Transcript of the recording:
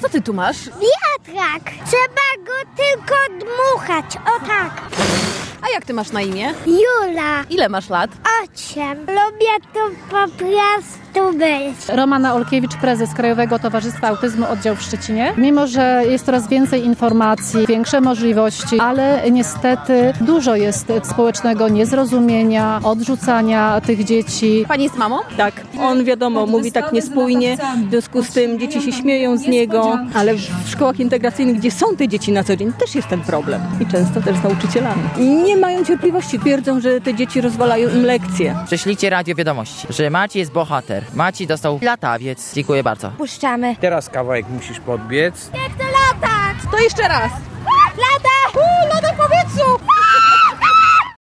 Co ty tu masz? Wiatrak. Trzeba go tylko dmuchać. O tak. A jak ty masz na imię? Jula. Ile masz lat? 8. Lubię tu po prostu być. Romana Olkiewicz, prezes Krajowego Towarzystwa Autyzmu Oddział w Szczecinie. Mimo że jest coraz więcej informacji, większe możliwości, ale niestety dużo jest społecznego niezrozumienia, odrzucania tych dzieci. Pani jest mamą? Tak, on wiadomo, mówi tak niespójnie, w związku z tym dzieci się śmieją z niego, ale w szkołach integracyjnych, gdzie są te dzieci na co dzień, też jest ten problem i często też z nauczycielami. Nie mają cierpliwości, twierdzą, że te dzieci rozwalają im lekcje. Prześlijcie radio wiadomości, że Maciej jest bohater. Maciej dostał latawiec. Dziękuję bardzo. Puszczamy. Teraz kawałek musisz podbiec. Jak to latać? To jeszcze raz. Lata! Lata w powietrzu!